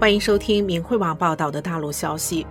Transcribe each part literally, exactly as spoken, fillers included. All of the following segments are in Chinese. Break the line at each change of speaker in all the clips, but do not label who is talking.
欢迎收听明慧网报道的大陆消息。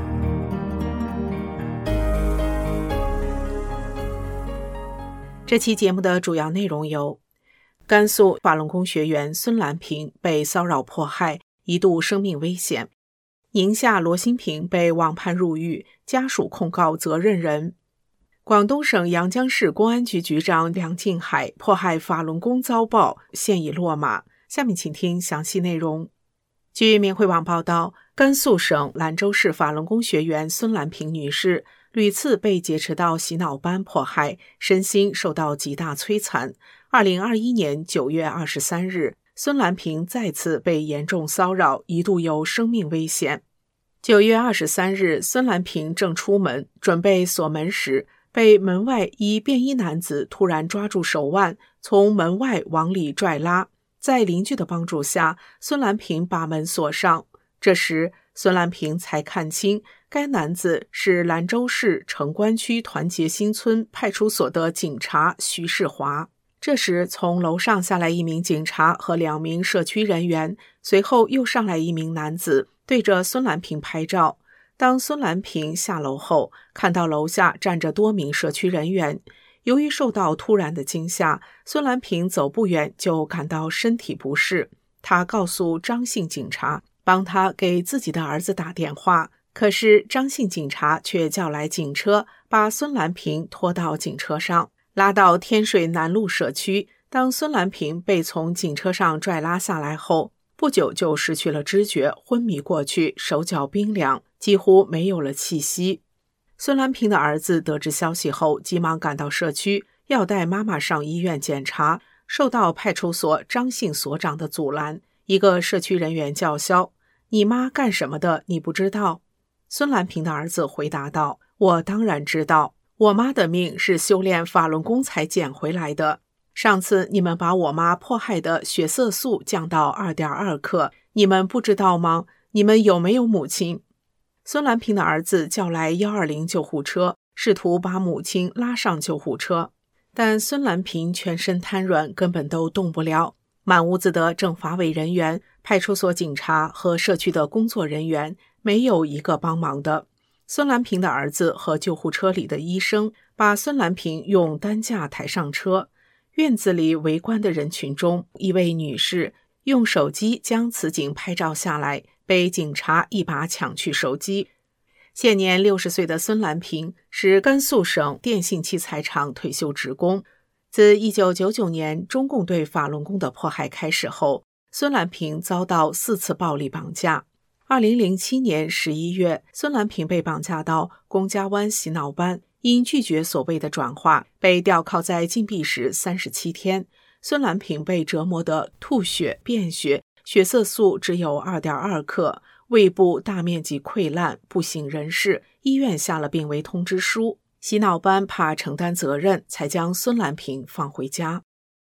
这期节目的主要内容有：甘肃法轮功学员孙兰平被骚扰迫害，一度生命危险；宁夏罗新平被网判入狱，家属控告责任人；广东省阳江市公安局局长梁静海迫害法轮功遭报，现已落马。下面请听详细内容。据明慧网报道，甘肃省兰州市法轮功学员孙兰平女士屡次被劫持到洗脑班迫害，身心受到极大摧残。二零二一年九月二十三日，孙兰平再次被严重骚扰，一度有生命危险。九月二十三日，孙兰平正出门准备锁门时，被门外一便衣男子突然抓住手腕，从门外往里拽拉。在邻居的帮助下，孙兰平把门锁上。这时，孙兰平才看清该男子是兰州市城关区团结新村派出所的警察徐世华。这时，从楼上下来一名警察和两名社区人员，随后又上来一名男子，对着孙兰平拍照。当孙兰平下楼后，看到楼下站着多名社区人员。由于受到突然的惊吓，孙兰平走不远就感到身体不适。他告诉张姓警察，帮他给自己的儿子打电话，可是张姓警察却叫来警车，把孙兰平拖到警车上，拉到天水南路社区。当孙兰平被从警车上拽拉下来后，不久就失去了知觉，昏迷过去，手脚冰凉，几乎没有了气息。孙兰平的儿子得知消息后，急忙赶到社区，要带妈妈上医院检查，受到派出所张姓所长的阻拦。一个社区人员叫嚣：“你妈干什么的？你不知道？”孙兰平的儿子回答道：“我当然知道，我妈的命是修炼法轮功才捡回来的。上次你们把我妈迫害的血色素降到 二点二 克，你们不知道吗？你们有没有母亲？”孙兰平的儿子叫来一二零救护车，试图把母亲拉上救护车，但孙兰平全身瘫软，根本都动不了。满屋子的政法委人员、派出所警察和社区的工作人员，没有一个帮忙的。孙兰平的儿子和救护车里的医生把孙兰平用担架抬上车。院子里围观的人群中，一位女士用手机将此景拍照下来，被警察一把抢去手机。现年六十岁的孙兰平是甘肃省电信器材厂退休职工。自一九九九年中共对法轮功的迫害开始后，孙兰平遭到四次暴力绑架。二零零七年十一月，孙兰平被绑架到龚家湾洗脑班，因拒绝所谓的转化，被吊铐在禁闭室三十七天。孙兰平被折磨得吐血、便血，血色素只有 二点二 克，胃部大面积溃烂，不省人事，医院下了病危通知书。洗脑班怕承担责任，才将孙兰平放回家。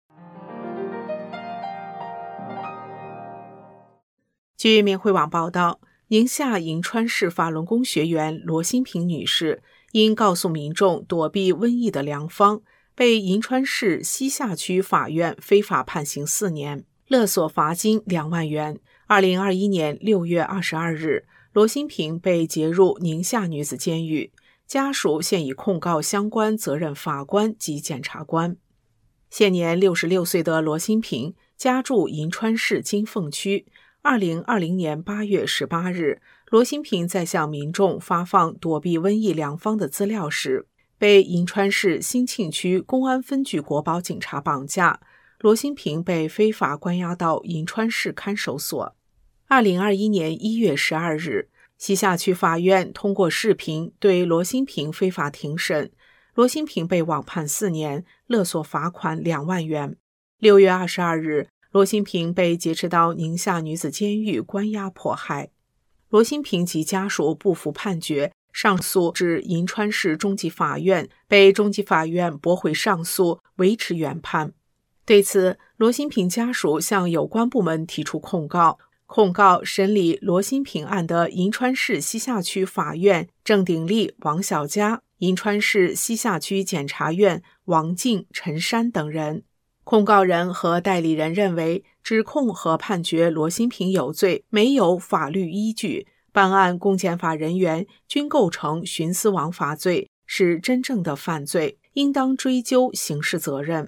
据明慧网报道，宁夏银川市法轮功学员罗新平女士因告诉民众躲避瘟疫的良方，被银川市西夏区法院非法判刑四年，勒索罚金两万元。二零二一年六月二十二日，罗新平被劫入宁夏女子监狱，家属现已控告相关责任法官及检察官。现年六十六岁的罗新平家住银川市金凤区。二零二零年八月十八日，罗新平在向民众发放躲避瘟疫良方的资料时，被银川市兴庆区公安分局国保警察绑架。罗新平被非法关押到银川市看守所。二零二一年一月十二日，西夏区法院通过视频对罗新平非法庭审，罗新平被网判四年，勒索罚款两万元。六月二十二日，罗新平被劫持到宁夏女子监狱关押迫害。罗新平及家属不服判决，上诉至银川市中级法院，被中级法院驳回上诉，维持原判。对此，罗新平家属向有关部门提出控告。控告审理罗新平案的银川市西夏区法院郑鼎立、王小佳，银川市西夏区检察院王静、陈山等人。 控告人和代理人认为，指控和判决罗新平有罪没有法律依据，办案公检法人员均构成徇私枉法罪，是真正的犯罪，应当追究刑事责任。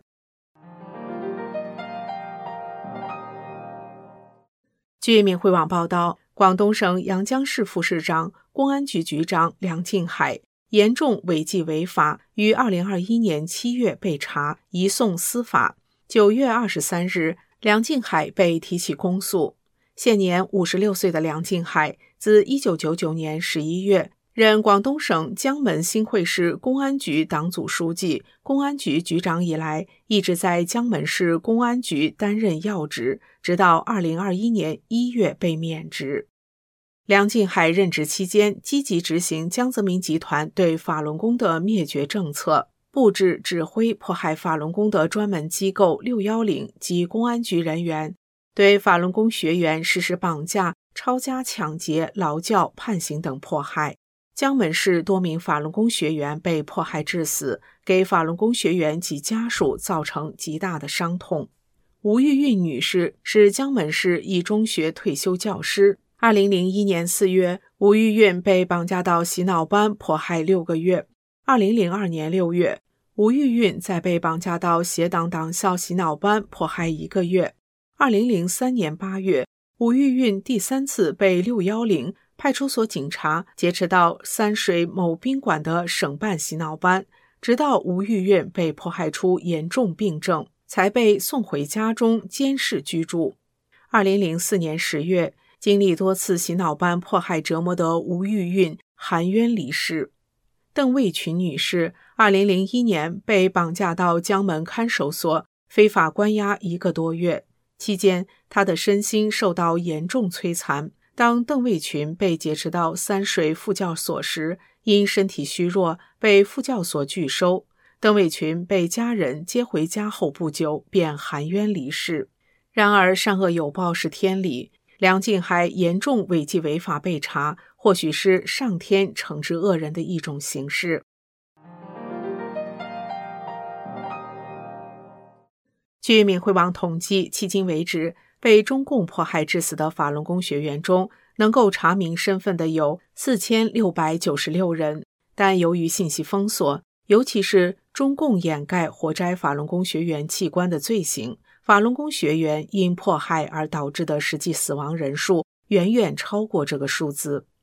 据闽汇网报道，广东省阳江市副市长、公安局局长梁敬海严重违纪违法，于二零二一年七月被查，移送司法。九月二十三日，梁敬海被提起公诉。现年五十六岁的梁敬海，自一九九九年十一月任广东省江门新会市公安局党组书记、公安局局长以来，一直在江门市公安局担任要职，直到二零二一年一月被免职。梁敬海任职期间，积极执行江泽民集团对法轮功的灭绝政策，布置指挥迫害法轮功的专门机构六一零及公安局人员，对法轮功学员实施绑架、抄家、抢劫、劳教、判刑等迫害。江门市多名法轮功学员被迫害致死，给法轮功学员及家属造成极大的伤痛。吴玉韵女士是江门市一中学退休教师。二零零一年四月，吴玉韵被绑架到洗脑班迫害六个月。二零零二年六月，吴玉韵再被绑架到协党党校洗脑班迫害一个月。二零零三年八月，吴玉韵第三次被六一零派出所警察劫持到三水某宾馆的省办洗脑班，直到吴玉韵被迫害出严重病症，才被送回家中监视居住。二零零四年十月，经历多次洗脑班迫害折磨的吴玉韵含冤离世。邓卫群女士二零零一年被绑架到江门看守所，非法关押一个多月，期间她的身心受到严重摧残。当邓卫群被劫持到三水副教所时，因身体虚弱被副教所拒收。邓卫群被家人接回家后不久便含冤离世。然而善恶有报是天理，梁敬海严重违纪违法被查，或许是上天惩治恶人的一种形式。据闽汇网统计，迄今为止，被中共迫害致死的法轮功学员中，能够查明身份的有四千六百九十六人，但由于信息封锁，尤其是中共掩盖活摘法轮功学员器官的罪行，法轮功学员因迫害而导致的实际死亡人数远远超过这个数字。